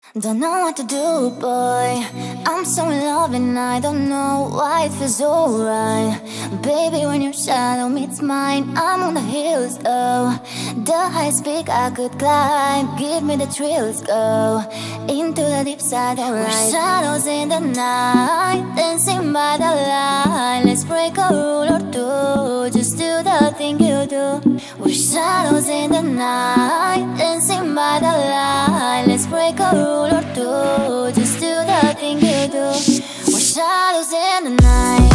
Don't know what to do, boy. I'm so in love and I don't know why it feels so right. Baby, when your shadow meets mine, I'm on the hills, oh. The highest peak I could climb, give me the thrills, go into the deep side, alright. We're shadows in the night, dancing by the light. Let's break a rule or two, just do the thing you do. We're shadows in the night, dancing by the light. Let's break a rule or two, just do the thing you do. We're shadows in the night.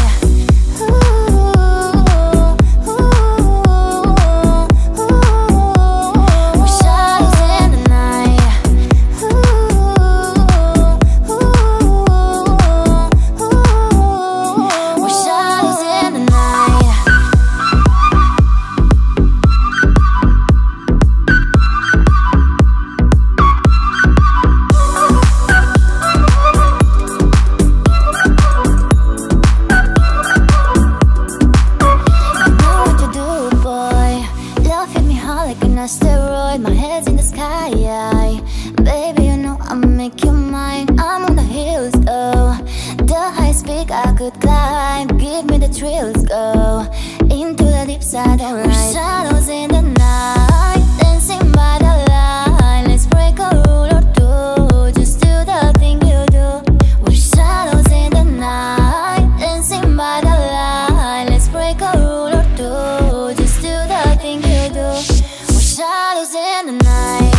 Like an asteroid, my head's in the sky, baby, you know I'll make you mine. I'm on the hills, oh. The highest peak I could climb, give me the thrills, go into the deep side, alright. We're shadows in the night, dancing by the light. Let's break a rule or two, just do the thing you do. We're shadows in the night, dancing by the light. Let's break a rule or two, just do the thing you do. Shadows in the night.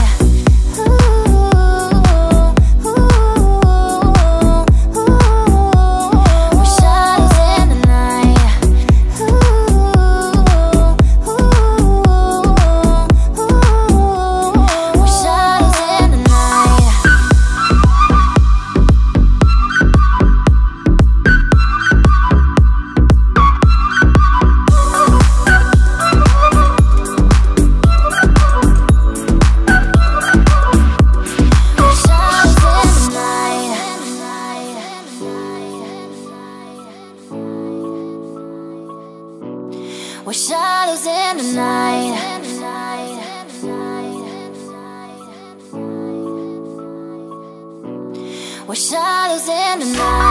We're shadows in the night. We're shadows in the night. We're shadows in the night. We're shadows in the night.